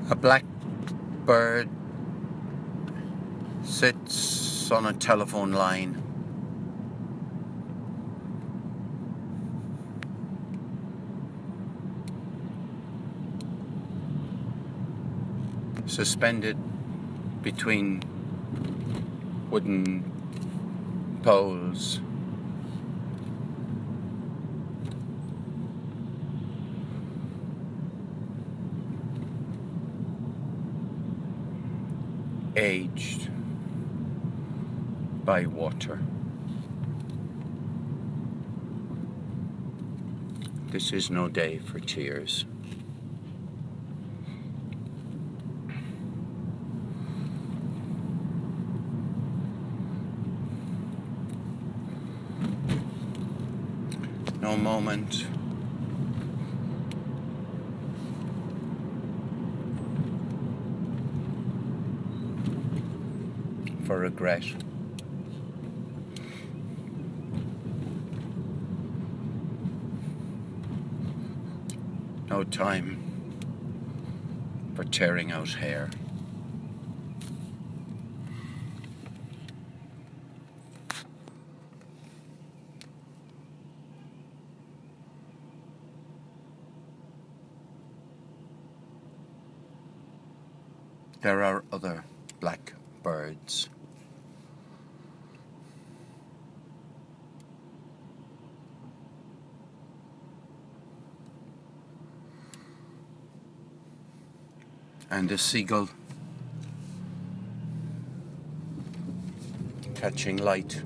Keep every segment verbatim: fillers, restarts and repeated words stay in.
A blackbird sits on a telephone line. Suspended between wooden poles. Aged by water. This is no day for tears. No moment for regret. No time for tearing out hair. There are other blackbirds. And a seagull catching light.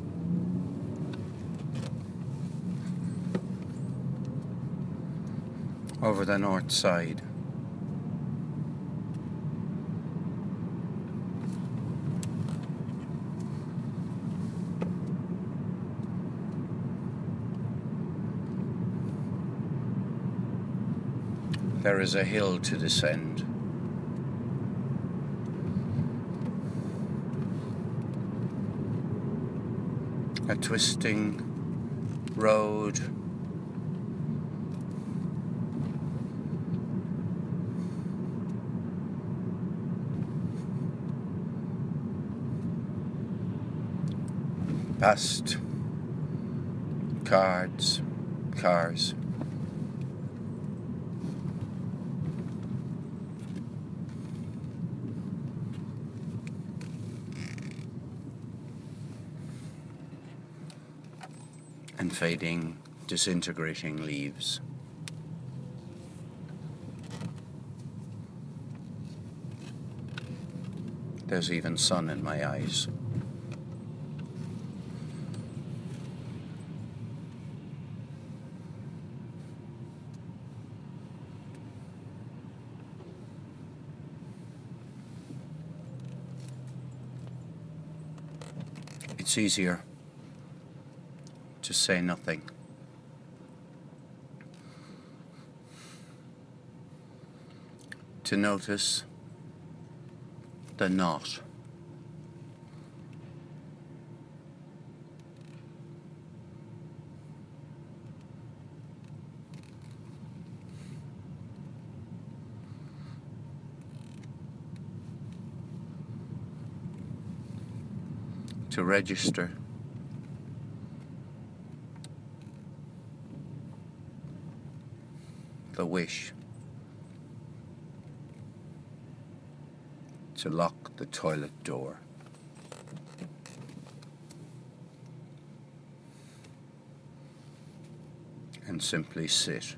Over the north side. There is a hill to descend. A twisting road. Past cards, cars. And fading, disintegrating leaves. There's even sun in my eyes. It's easier to say nothing. To notice the not. To register the wish to lock the toilet door. And simply sit.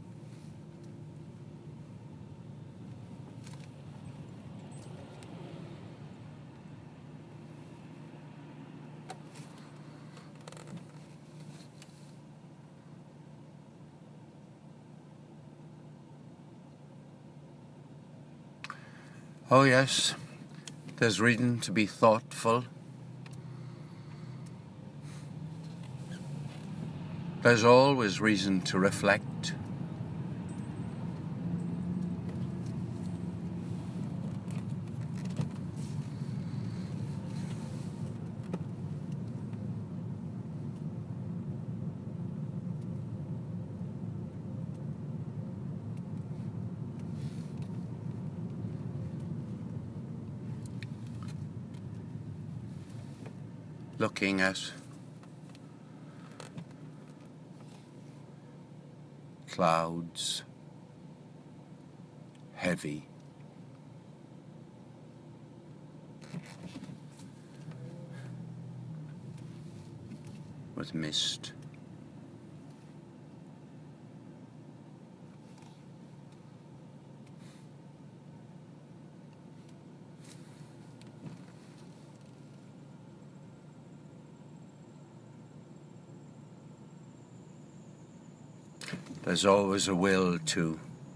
Oh yes, there's reason to be thoughtful. There's always reason to reflect. looking at clouds, heavy, with mist. There's always a will to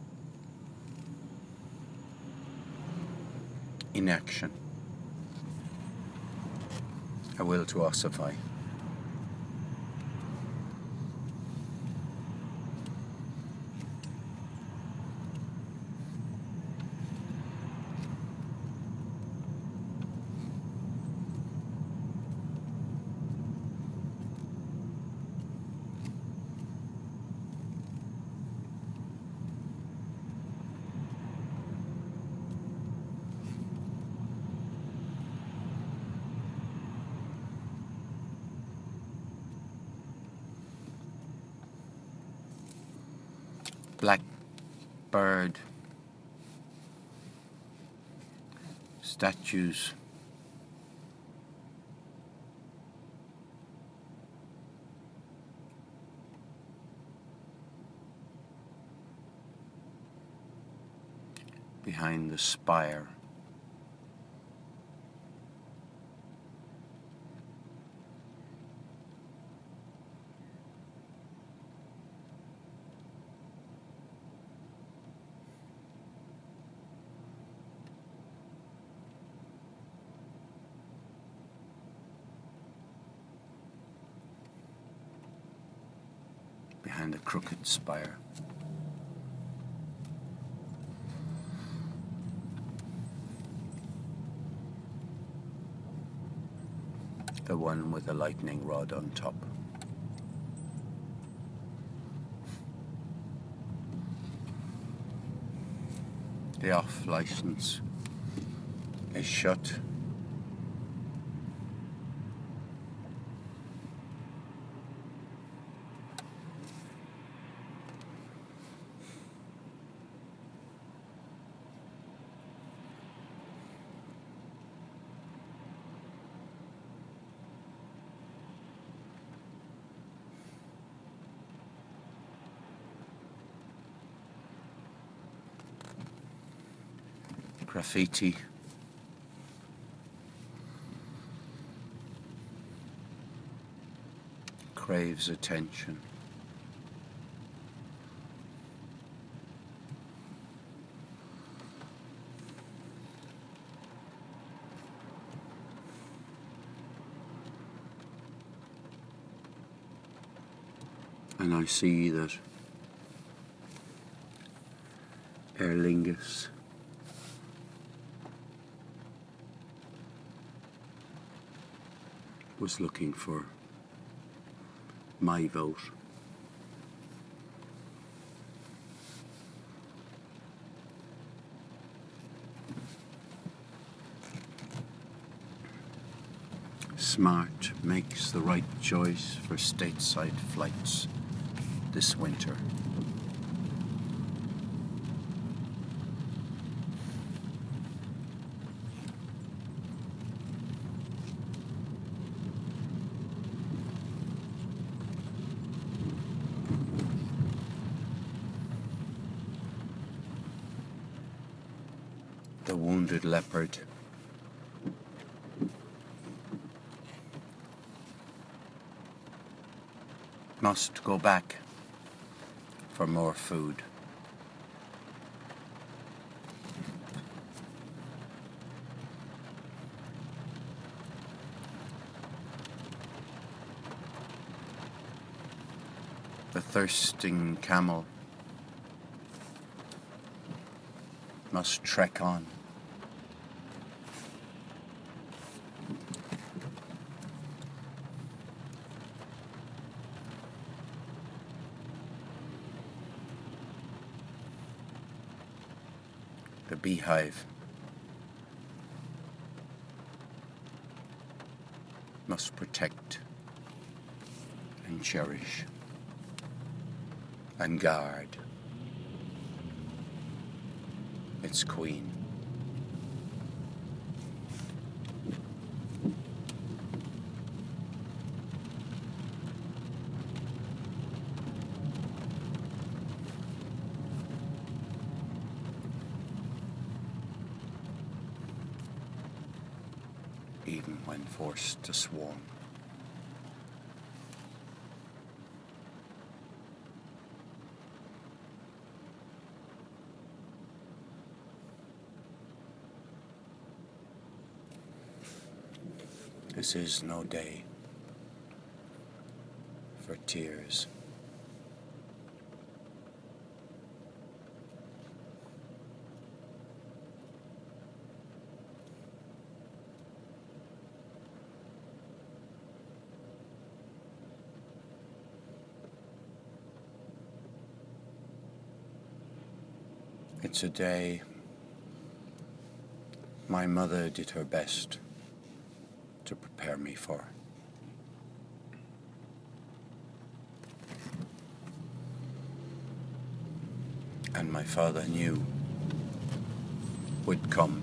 inaction, a will to ossify. Blackbird statues, behind the spire. Behind the crooked spire. The one with the lightning rod on top. The off license is shut. Graffiti. Craves attention. And I see that Aer Lingus was looking for my vote. Smart makes the right choice for stateside flights this winter. The wounded leopard must go back for more food. The thirsting camel must trek on. The beehive must protect and cherish and guard its queen. Even when forced to swarm. This is no day for tears. It's a day my mother did her best to prepare me for. And my father knew would come.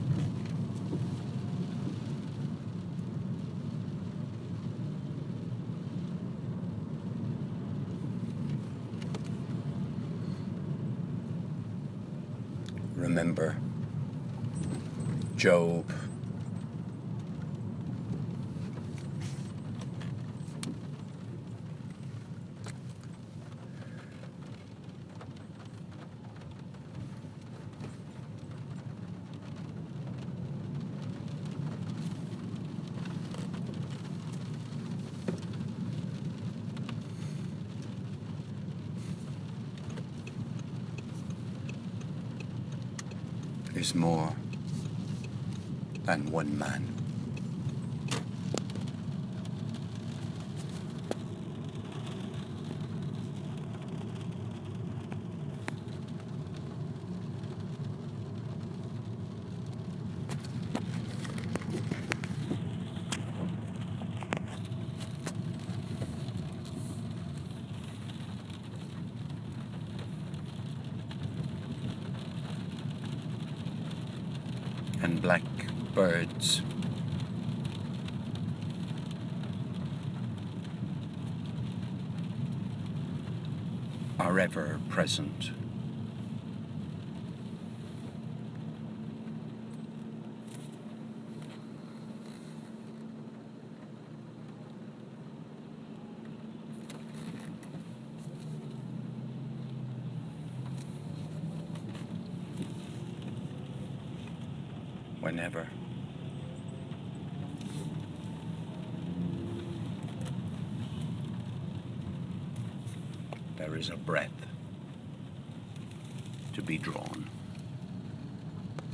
Remember Job. Is more than one man. And black birds are ever present. Whenever there is a breath to be drawn.